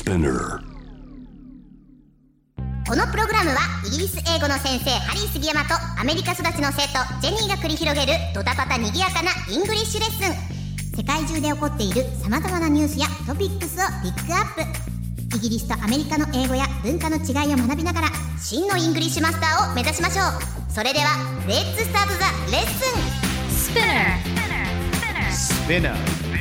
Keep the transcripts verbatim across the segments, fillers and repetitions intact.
Spinner。 このプログラムはイギリス英語の先生ハリー杉山とアメリカ育ちの生徒ジェニーが繰り広げるドタパタにぎやかなイングリッシュレッスン。世界中で起こっている様々なニュースやトピックスをピックアップ。イギリスとアメリカの英語や文化の違いを学びながら真のイングリッシュマスターを目指しましょう。それではレッツスタートザレッスン。Spinner Spinner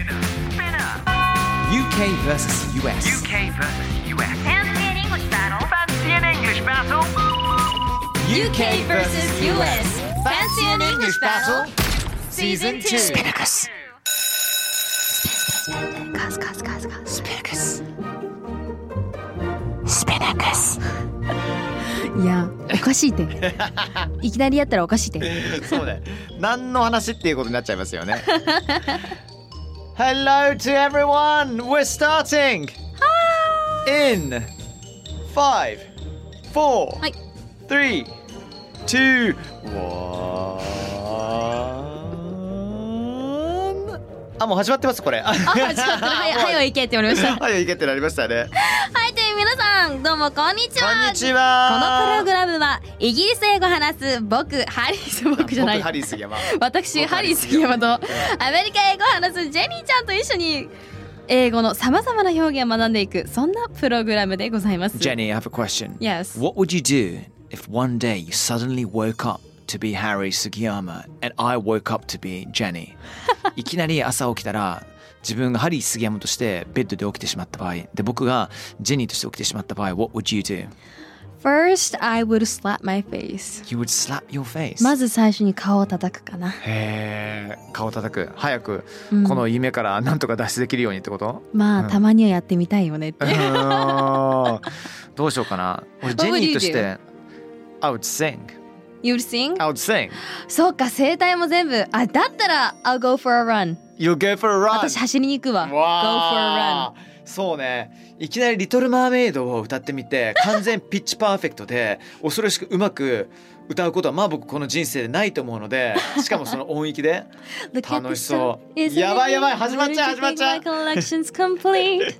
U K versus U S U K versus U S Fancy an English battle Fancy an English battle U K versus U S Fancy an English battle Season two Spinnacus Spinnacus いやおかしいていきなりやったらおかしいてそうね、何の話っていうことになっちゃいますよね。Hello to everyone! We're starting! In five, four, はい three, two, one あ、もう始まってますこれ。あ、 あ、始まったはい、はい、行けって言われましたはい、いけってなりましたね。 はい、という皆さんどうもこんにちは。 こんにちは。 このプログラムはイギリス英語を話す僕ハリース僕じゃない僕ハリー杉山私ハリー杉山とアメリカ英語を話すジェニーちゃんと一緒に英語のさまざまな表現を学んでいく、そんなプログラムでございます。 Jenny, I have a question. Yes. What would you do if one day you suddenly woke up to be Harry Sugiyama and I woke up to be Jenny? いきなり朝起きたら自分がハリー杉山としてベッドで起きてしまった場合で、僕がジェニーとして起きてしまった場合 What would you do? First, I would slap my face. You would slap your face? まず最初に顔を叩くかな。 へー、顔叩く。早くうんこの夢からなんとか脱出できるようにってこと？ まあ、 うんたまにはやってみたいよねってうーんどうしようかな。俺ジェニーとして I would sing. You'd sing? I would sing. そうか、声帯も全部。あ、だったら I'll go for a run. You'll go for a run. 私走りに行くわ。Go for a わーそうね、いきなりリトルマーメイドを歌ってみて完全ピッチパーフェクトで恐ろしくうまく歌うことはまあ僕この人生でないと思うので、しかもその音域で run. 楽しそう。やばいやばい、始まっちゃう始まっちゃう。 My collection's complete.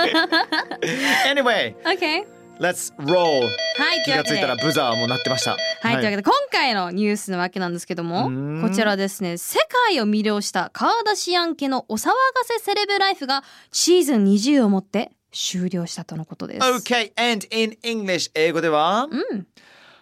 Anyway, Okay. let's roll. はい、というわけで。 気がついたらブザーも鳴ってました。 はい、というわけで今回のニュースのわけなんですけども、 うーんこちらですね、世界を魅了したカーダシアン家のお騒がせセレブライフがシーズンにじゅうをもって終了したとのことです。 Okay, and in English 英語では、 うん、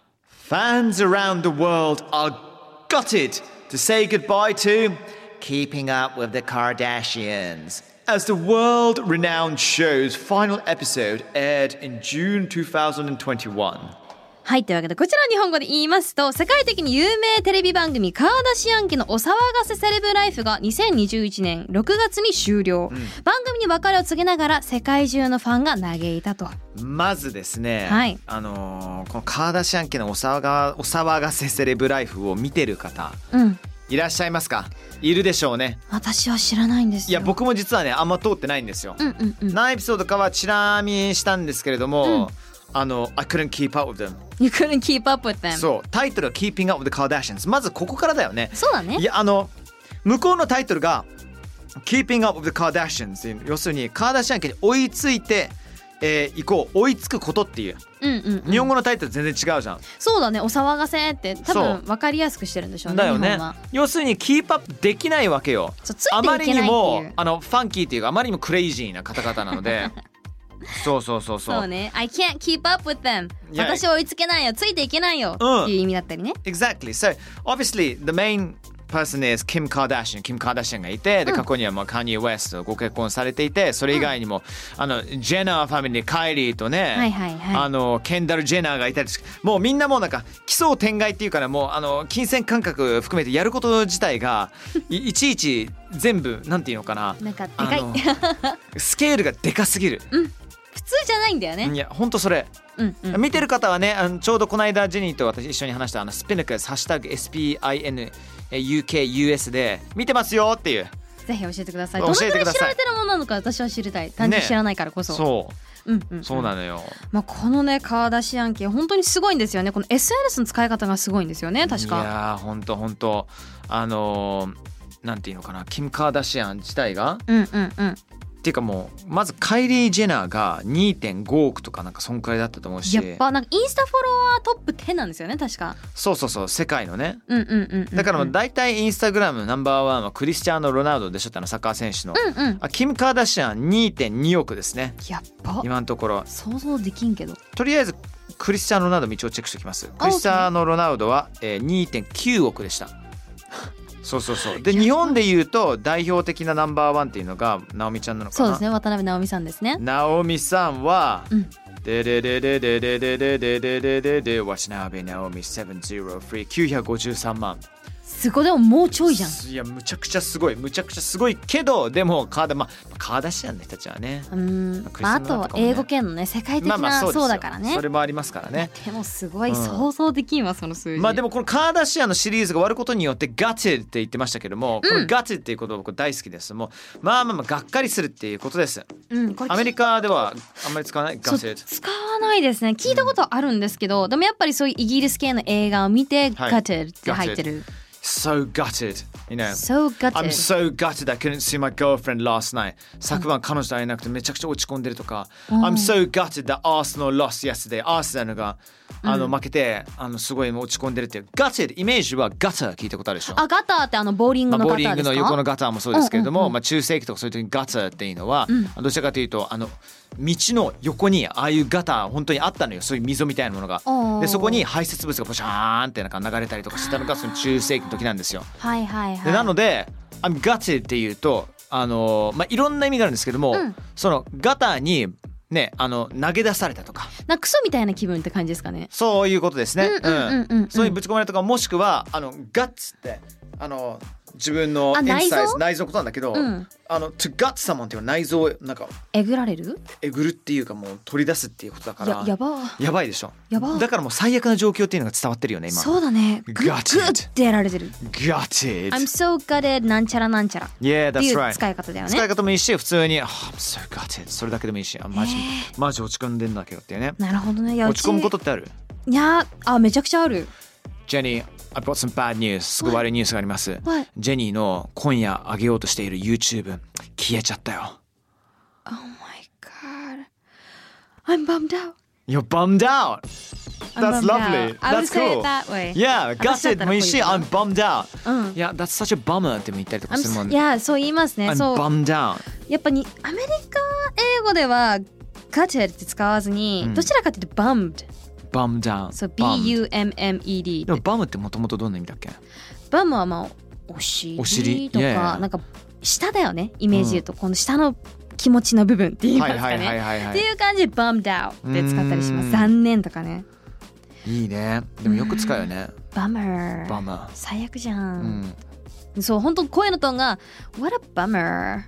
Fans around the world are gutted to say goodbye to Keeping Up with the Kardashians as the world-renowned show's final episode aired in June twenty twenty-one. はい、というわけでこちら日本語で言いますと、世界的に有名テレビ番組カーダシアン家のお騒がせセレブライフがにせんにじゅういちねんろくがつに終了、うん、番組に別れを告げながら世界中のファンが嘆いたと。 まずですね、 はい、 あのー、このカーダシアン家のお騒が、お騒がせセレブライフを見てる方、 うん、 いらっしゃいますか？いるでしょうね。 私は知らないんですよ。 いや僕も実はねあんま通ってないんですよ、 うんうんうん、 何エピソードかはチラ見したんですけれども、うん、あの I couldn't keep up with them. You couldn't keep up with them. そう、タイトルは Keeping Up with the Kardashians。 まずここからだよね。 そうだね。 いやあの向こうのタイトルが Keeping Up with the Kardashians っていう、要するにカーダシアン家に追いついてえー、以降追いつくことっていう、 うんうんうん、 日本語のタイトル全然違うじゃん。 そうだね、お騒がせって多分分かりやすくしてるんでしょうね。 だよね。 日本は要するにキープアップできないわけよ。 そう、ついていけないっていう。 あまりにもあのファンキーっていうかあまりにもクレイジーな方々なのでそうそうそうそう。 そうね。I can't keep up with them. いや私追いつけないよ、ついていけないよ、 うん、 っていう意味だったりね。 Exactly. So obviously the main person is Kim Kardashian. Kim Kardashian がいて、で過去にはもう Kanye West とご結婚されていて、それ以外にも、うん、あのジェナーファミリー、カイリーとね、 はいはいはい、 あのケンダル・ジェナーがいたり、もうみんなもうなんか奇想天外っていうから、もうあの金銭感覚含めてやること自体が い, いちいち全部なんていうのかな、 なんかでかいスケールがでかすぎる。 うん、普通じゃないんだよね。 いや本当それ。 うんうん、 見てる方はね、あのちょうどこの間ジェニーと私一緒に話したあのスピナカスハッシュタグ エスピーアイエヌユーケーユーエス で見てますよっていう。 ぜひ教えてください。 教えてください。 どのくらい知られてるものなのか私は知りたい。単純に知らないからこそ。 ね、そう、 うんうんうん、 そうなのよ。 まあ、このねカーダシアン家本当にすごいんですよね。この エスエヌエス の使い方がすごいんですよね、確か。 いやー本当本当あのー、なんていうのかな、キム・カーダシアン自体が、 うんうんうん、 っていうかもうまずカイリー・ジェナーが にてんごおくとかなんかそんくらいだったと思うし、 やっぱなんかインスタフォロワートップじゅうなんですよね確か。 そうそうそう世界のね、 うんうんうんうんうん、 だからもう大体インスタグラムナンバーワンはクリスチャーノ・ロナウドでしょってあのサッカー選手の、 うんうん、 あキム・カーダシアン にてんにおくですねやっぱ今のところ。 想像できんけどとりあえずクリスチャーノ・ロナウド道をチェックしておきます。クリスチャーノ・ロナウドは、えー、にてんきゅうおくでしたそうそうそうで日本でいうと代表的なナンバーワンっていうのが直美ちゃんなのかな。 そうですね渡辺直美さんですね。 直美さんは、 うんでででででででででででででわしなべ直美ななひゃくさんきゅうひゃくごじゅうさんまん。 すごいでももうちょいじゃん。 いやむちゃくちゃすごいむちゃくちゃすごいけどでもカーダまあカーダシアンの人たちはねうーん、 クリスまあ、あチャーノとかもねと英語圏のね世界的な、 まあまあそうですよそうだからね。 それもありますからね。 でもすごいうん想像できんわその数字。 まあでもこのカーダシアンのシリーズが終わることによってガチって言ってましたけども、このガチっていうことを僕大好きですもうまあまあまあがっかりするっていうことです。 うん、これアメリカではあんまり使わないガチ。 そう使わないですね。聞いたことはあるんですけど、うん、でもやっぱりそういうイギリス系の映画を見て、 はい、 ガテルって入ってる。 So gutted, you know. So gutted. I'm so gutted I couldn't see my girlfriend last night. 昨晩彼女と会えなくてめちゃくちゃ落ち込んでるとか。I'm so gutted that Arsenal lost yesterday. Arsenal があの負けてあのすごい落ち込んでるっていう。gutted イメージはガター聞いたことあるでしょ。 あ、ガターってあのボーリングのガターですか。 まあ、ボーリングの横のガターもそうですけれども、 うんうんうん、 まあ中世紀とかそういう時にガターっていうのは、うん、どちらかというとあの道の横にああいうガター本当にあったのよ。そういう溝みたいなものが。でそこに排泄物がポシャーンってなんか流れたりとかしたのがその中世紀の時なんですよ。 はいはいはい。 でなので I'm gutted っていうとあのまあいろんな意味があるんですけども、うん、そのガターにねあの投げ出されたとか。 なんかクソみたいな気分って感じですかね。 そういうことですね。 うん。 そういうぶち込まれたとかもしくはあのガッツってあの自分のエンサイズ内臓のことなんだけど、うん、あの to gut someone っていう内臓をなんかえぐられるえぐるっていうかもう取り出すっていうことだからや, やばやばいでしょ。 やばだからもう最悪な状況っていうのが伝わってるよね今。 そうだね。グッグッってやられてる。 Gutted I'm so gutted なんちゃらなんちゃら Yeah that's right っていう使い方だよね。 使い方もいいし普通に、oh, I'm so gutted それだけでもいいしマジ、マジ落ち込んでんだけどっていうね。 なるほどね。 落ち込むことってある？ いやあめちゃくちゃある。 ジェニーI've got some bad news すごい悪いニュースがあります。ジェニーの今夜上げようとしている YouTube 消えちゃったよ。 Oh my god I'm bummed out. You're bummed out. That's lovely. I would That's say cool. it that way. Yeah, gutted もいいし I'm bummed out. うん。 いや That's such a bummer っても言ったりとかするもん。 いやそう言いますね。 I'm そう bummed out. やっぱにアメリカ英語では gutted って使わずに、うん、どちらかというと bummed。bummed out そう ビーユーエムエムイーディーでもバムってもともとどんな意味だっけ？ バムはまあお尻とか、yeah. なんか下だよねイメージで言うと、うん、この下の気持ちの部分って言いますかねっていう感じで bummed out で使ったりします。残念とかね。 いいね。でもよく使うよね。 バマー。 バマー。 最悪じゃん。うん、そう本当声のトーンが What a bummer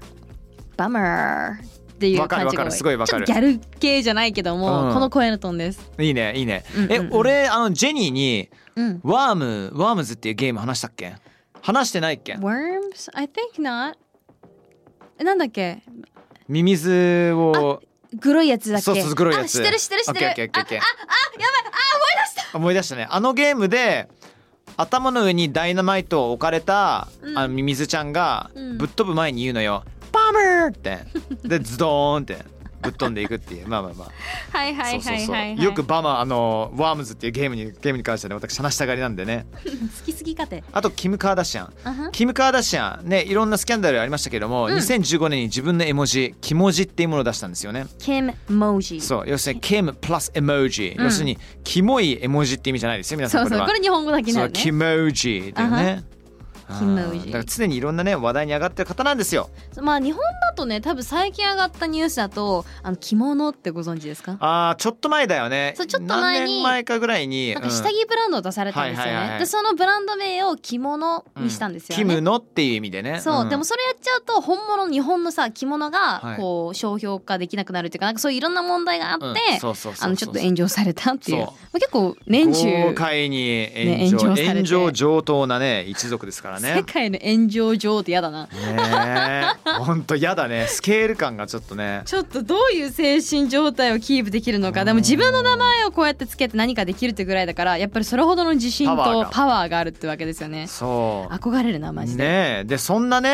bummerっていう感じが多い。 すごいわかる。 ちょっとギャル系じゃないけども、うん、この声のトーンです。 いいねいいね。うんうんうん、え俺あのジェニーに、うん、ワームワームズっていうゲーム話したっけ？話してないっけ？ Worms? I think not. えなんだっけ？ ミミズを黒いやつだっけ？ そうそう黒いやつ。 あ知ってる知ってる知ってる。 オッケーオッケーオッケー。 ああやばいあ思い出した。 思い出したね。あのゲームで頭の上にダイナマイトを置かれた、うん、あのミミズちゃんがぶっ飛ぶ前に言うのよ。バマーってでズドーンってぶっ飛んでいくっていうまあまあまあはいはいはいはい、はい、 よくバマあのワームズっていうゲームにゲームに関しては、ね、私話したがりなんでね好きすぎかて。 あとキム・カーダシャン、 uh-huh. キム・カーダシャンねいろんなスキャンダルありましたけども、うん、にせんじゅうごねんに自分の絵文字キモジっていうものを出したんですよね。 キムモジ。 そう要するにキムプラスエモジ、うん、要するにキモい絵文字って意味じゃないですよ皆さん。 そうそうこれ日本語だけなのね。 そうキモジだよね、uh-huh. キモジだから常にいろんなね話題に上がってる方なんですよ。 まあ日本だとね多分最近上がったニュースだとあの着物ってご存知ですか？ ああちょっと前だよね。 そうちょっと前に何年前かぐらいになんか下着ブランドを出されたんですよね、うんはいはいはい、でそのブランド名を着物にしたんですよね、 うん、キムのっていう意味でね。 そう、 うん、でもそれやっちゃうと本物の日本のさ着物がこう商標化できなくなるっていうかなんかそういういろんな問題があって、うん、そうそうそうそうあのちょっと炎上されたっていう、まあ、結構年中豪快に炎上、ね、炎上上等なね一族ですからね。 世界の炎上上ってやだな。 ねえほんとやだね。スケール感がちょっとねちょっとどういう精神状態をキープできるのか。でも自分の名前をこうやってつけて何かできるってぐらいだからやっぱりそれほどの自信とパワーがあるってわけですよね。 そう憧れるなマジで。 ねえでそんなね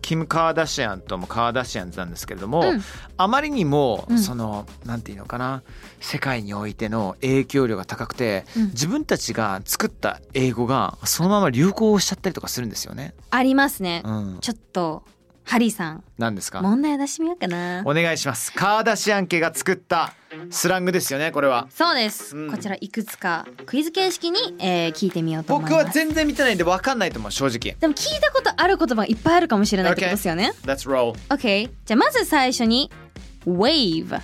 キム・カーダシアンともカーダシアンズなんですけれども、 うんあまりにも、 うんそのなんていうのかな、世界においての影響力が高くて、 うん自分たちが作った英語がそのまま流行しちゃったりとかするんですよね。 ありますね、 うん、 ちょっとハリーさん何ですか？ 問題出してみようかな。 お願いします。カーダシアン家が作ったスラングですよね、これは。 そうです、 うんこちらいくつかクイズ形式に、えー聞いてみようと思います。 僕は全然見てないんで分かんないと思う、正直。 でも聞いたことある言葉がいっぱいあるかもしれないってことですよね。 Let's roll. OK、 じゃあまず最初に Wave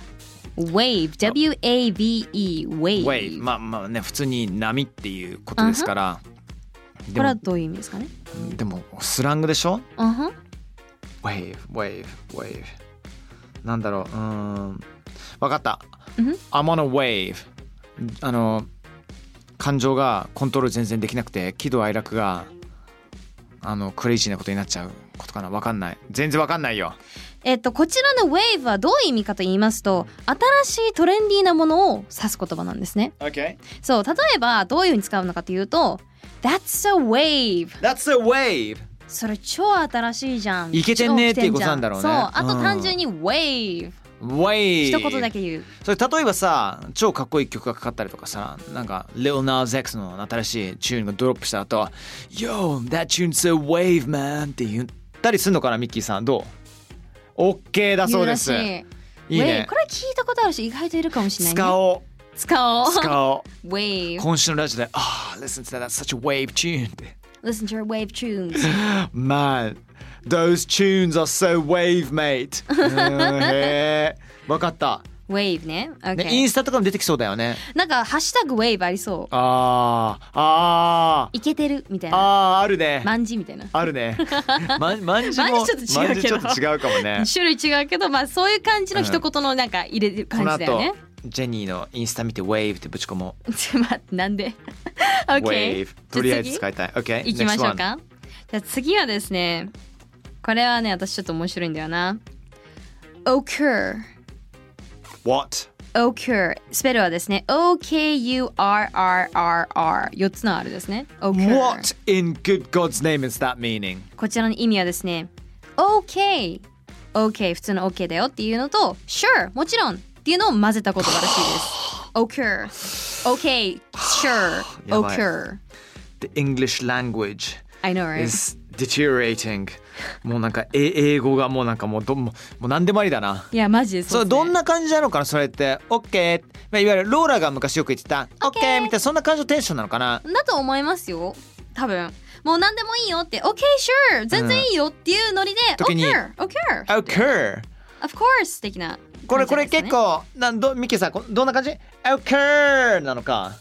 Wave W A V E Wave, Wave まあまあね、普通に波っていうことですから、 こでもれはどういう意味ですかね。 でもスラングでしょ。 うんふん Wave Wave Wave なんだろう、うーん分かった、 うんふん I'm on a wave。 あの感情がコントロール全然できなくて喜怒哀楽があのクレイジーなことになっちゃうことかな。分かんない、全然分かんないよ。 えっとこちらの Wave はどういう意味かと言いますと、新しいトレンディーなものを指す言葉なんですね。 Okay. そう、例えばどういうふうに使うのかというと That's a wave、 That's a wave。 それ超新しいじゃん、 イケてんねっていうことなんだろうね。 そう、あとうん単純に Wave、 Wave 一言だけ言う。 それ例えばさ、超かっこいい曲がかかったりとかさ、なんか Lil Nas X の新しいチューンがドロップした後 Yo, that tune's so wave man って言ったりするのかな。ミッキーさんどう？ OK だそうです。 言うらしい。 いいね Wave、 これ聞いたことあるし意外といるかもしれないね。 使おう使おう使おう Wave、 今週のラジオであ、oh, listen to that, that's such a wave tune って Listen to your wave tunes Man, those tunes are so wave mate うんへー分かった、 Wave ね、okay、 ね、インスタとかも出てきそうだよね。 なんかハッシュタグ Wave ありそう。 あーあーイケてるみたいな、 あーあるね、 まんじみたいなあるね。ま、まんじもまんじちょっと違うけどまんじちょっと違うかもね。 種類違うけど、まあそういう感じの一言のなんか入れるこの感じだよね後。ジェニーのインスタ見て Wave ってぶち込もう。 ちょっと待って、なんでOK、 Wave とりあえず使いたい。OK 行きましょうか。じゃあ次はですね、これはね私ちょっと面白いんだよな。 Occur What? Occur スペルはですね オーケーユーアールアールアールアール よっつの R ですね。 Occur What in good God's name is that meaning? こちらの意味はですね OK OK 普通の OK だよっていうのと Sure もちろんっていうのを混ぜた言葉らしいです。 Occur OK Sure やばい Occur The English language I know right is deteriorating もうなんかえ英語がもうなんかもうどもうもう何でもありだな。 いやマジでそそううですね。 どんな感じなのかなそれって OK、まあ、いわゆるローラが昔よく言ってた OK みたいなそんな感じのテンションなのかな。 だと思いますよ多分。もう何でもいいよって OK sure 全然いいよっていうノリで、 時に Occur Occur Occur Of course 的なこれこれ結感じなんですかね。 構なんどミキさんこどんな感じ Occur なのか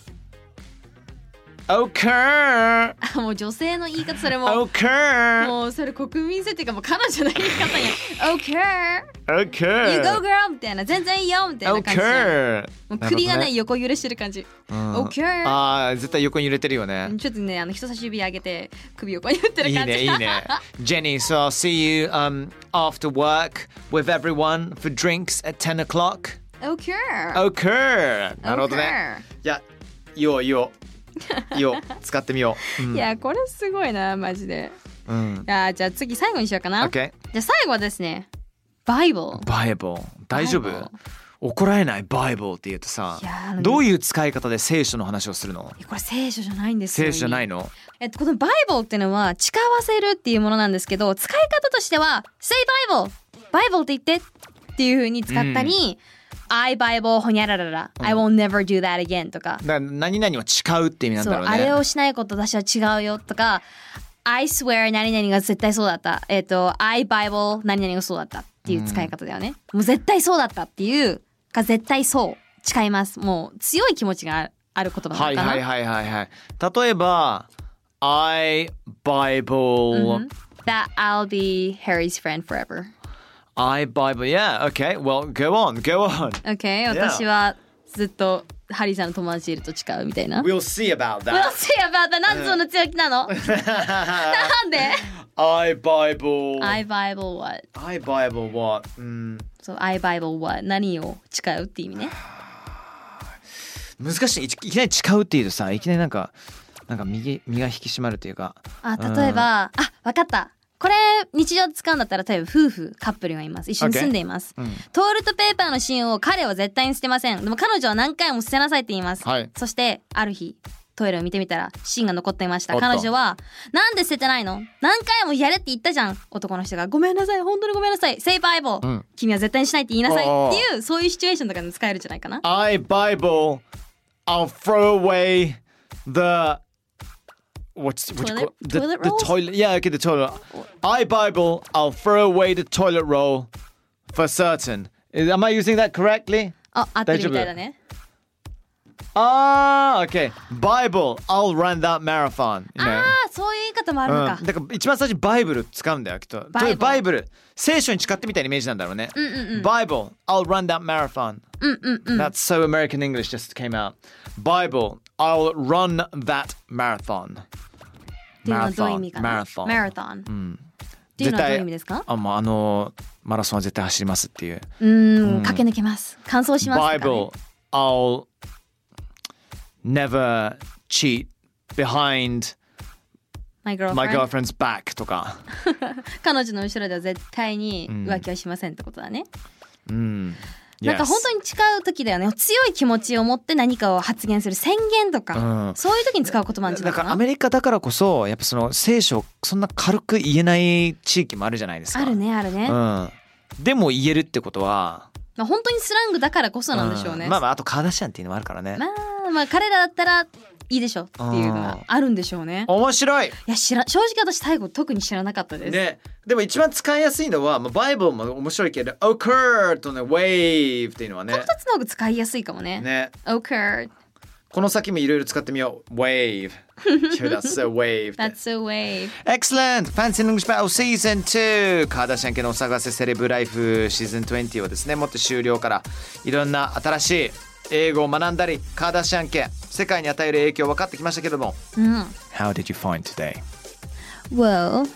Occur あもう女性の言い方それも Occur もうそれ国民性っていうかもう彼女の言い方や Occur Occur You go girl みたいな全然いいよみたいな感じじゃん。 Occur もう首がなるほどね横揺れしてる感じ。 うん Occur あー絶対横に揺れてるよね。 ちょっとねあの人差し指上げて首横に振ってるいい感じ。 ねいいね。Jenny, so I'll see you um, after work with everyone for drinks at ten o'clock. Occur Occur なるほどね。 Occur いやいいよいいよいいよ使ってみよう。うんいやこれすごいなマジで。 うんいやじゃあ次最後にしようかな。 OK じゃあ最後はですね Bible。 Bible 大丈夫 Bible 怒られない Bible って言うとさいやあのどういう使い方で聖書の話をするの？ これ聖書じゃないんですよ。 聖書じゃないの？ えっとこの Bible っていうのは誓わせるっていうものなんですけど、使い方としては Say Bible Bible って言ってっていう風に使ったり、I Bible ほにゃららら、I will never do that again とか、 だから何々は誓うって意味なんそうだろうね。 あれをしないこと私は違うよとか、I swear 何々が絶対そうだった、えっと I Bible 何々がそうだったっていう使い方だよね。もう絶対そうだったっていうか絶対そう誓います。もう強い気持ちがある言葉なのかな。 はいはいはいはいはい。例えば I Bible、 Mhm. That I'll be Harry's friend forever. I Bible yeah okay well go on go on Okay、 Yeah. 私はずっとハリーさんの友達いると誓うみたいな。 We'll see about We'll that see about that. なんでそんな強気なの？なんで I Bible I Bible what? I Bible what うんそう I Bible what? 何を誓うって意味ね。 難しい。いきなり誓うって言うとさいきなりなんかなんか身身が引き締まるというかあ例えば、あわかった。 これ日常で使うんだったら例えば夫婦カップルがいます、一緒に住んでいます、 うんトイレットペーパーの芯を彼は絶対に捨てません。でも彼女は何回も捨てなさいって言います、 はいそしてある日トイレを見てみたら芯が残っていました。 おっと彼女はなんで捨ててないの、何回もやれって言ったじゃん。男の人がごめんなさい、本当にごめんなさい、 Say Bible、 うん君は絶対にしないって言いなさいおーっていうそういうシチュエーションとかに使えるんじゃないかな。 I Bible I'll throw away the what's what do you Toilet- call the, toilet the rolls? toilet yeah okay the toilet I Bible I'll throw away the toilet roll for certain. Is- am I using that correctly? あ、合ってるみたいだね。 Ah, okay. Bible, I'll run that marathon. You know. ああ、そういう言い方もあるのか、 うん、だから一番最初バイブル使うんだよきっと。 バイブルバイブル聖書に誓ってみたいなイメージなんだろうね。 うんうんうん、 Bible, I'll run that marathon. うんうんうん、 That's so American English just came out. Bible, I'll run that marathon. っていうのはどういう意味かな。 マラソン。 マラソン。 うんっていうのはどういう意味ですか。 あ、もうあのマラソンは絶対走りますっていう。 うーん、駆け抜けます。完走しますとかね。 Bible, I'll never cheat behind My girlfriend. my girlfriend's back とか。 彼女の後ろでは絶対に浮気はしませんってことだね。 うん。 なんか本当に誓う時だよね。強い気持ちを持って何かを発言する宣言とか、 うんそういう時に使う言葉なんじゃないかな。 だからアメリカだからこそやっぱその聖書そんな軽く言えない地域もあるじゃないですか。 あるねあるね。 うまん。でも言えるってことは、 あ本当にスラングだからこそなんでしょうね。 んまあまああとカーダシアンっていうのもあるからね。 まあまあ彼らだったらいいでしょっていうのがあるんでしょうね。 面白い。 いや知ら正直私タイ語特に知らなかったです。 ね、でも一番使いやすいのは、まあ、バイブルも面白いけど occur とね wave っていうのはねこの二つの方が使いやすいかもね。 ね occur。 この先もいろいろ使ってみよう wave That's so wave That's a wave. Excellent! Fancy English Battle Season ツーカーダシャン家のお探せセレブライフシーズンにじゅうはですねもっと終了からいろんな新しい英語を学んだりカーダシャン家世界に与える影響分かってきましたけども、 うん。 How did you find today? Well,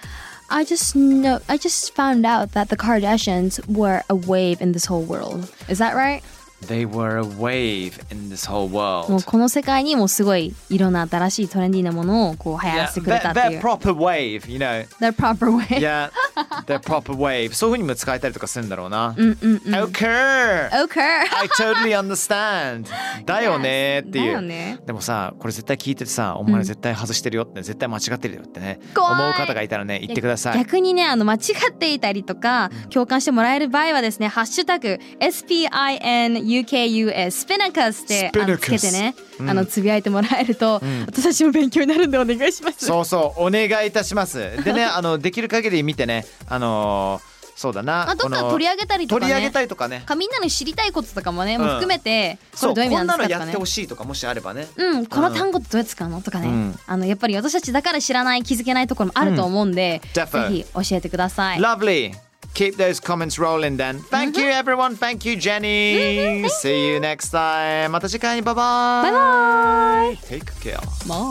I just know I just found out that the Kardashians were a wave in this whole world. Is that right? They were a wave in this whole もう world この世界にもすごいいろんな新しいトレンディーなものをこう流行らせてくれたってい they're, they're う。 proper wave, you know Their proper way. Yeah, they're proper wave そういう風にも使えたりとかするんだろうな、 うんうんうん。 Occur! Okay. I totally understand だよねっていう、 だよね。 でもさこれ絶対聞いててさお前絶対外してるよって、絶対間違ってるよってね怖い思う方がいたらね言ってください。 逆にねあの間違っていたりとか共感してもらえる場合はですねハッシュタグ エスピーアイエヌユーケーユーエス スピナカスってあのつけてね、 うんあのつぶやいてもらえると、私たちも勉強になるんでお願いします。 そうそうお願いいたしますでねあのできる限り見てねあのー、そうだなあどっか取り上げたりとかね取り上げたりとかねかみんなの知りたいこととかもね、 うんもう含めてこそうれどういう意味こんなのやなんですかとかねってほしいとかもしあればねうん、この単語ってどうやって使うのとかね、 うんあのやっぱり私たちだから知らない気づけないところもあると思うんで、 うんぜ Defo ひ教えてください。 Lovely. Keep those comments rolling then. Thank you everyone. Thank you Jenny. See you next time. また次回にバイバイ。 バイバイ。 Take care. もう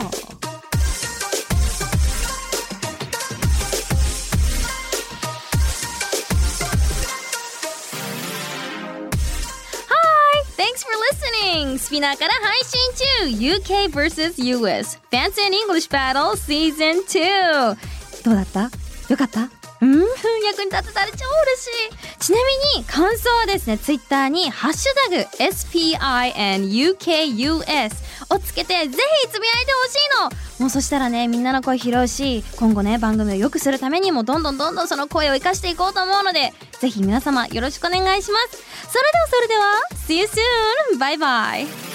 Thanks for listening! スピナーから配信中 ユーケー vs ユーエス Fancy and English Battle Season ツーどうだった？よかった？うん役に立てたら超嬉しい。ちなみに感想はですね Twitter にハッシュタグ エスピーアイエヌユーケーユーエス をつけてぜひつぶやいてほしいの。もうそしたらねみんなの声拾うし今後ね番組を良くするためにもどんどんどんどんその声を生かしていこうと思うのでぜひ皆様よろしくお願いします。それではそれでは See you soon! バイバイ。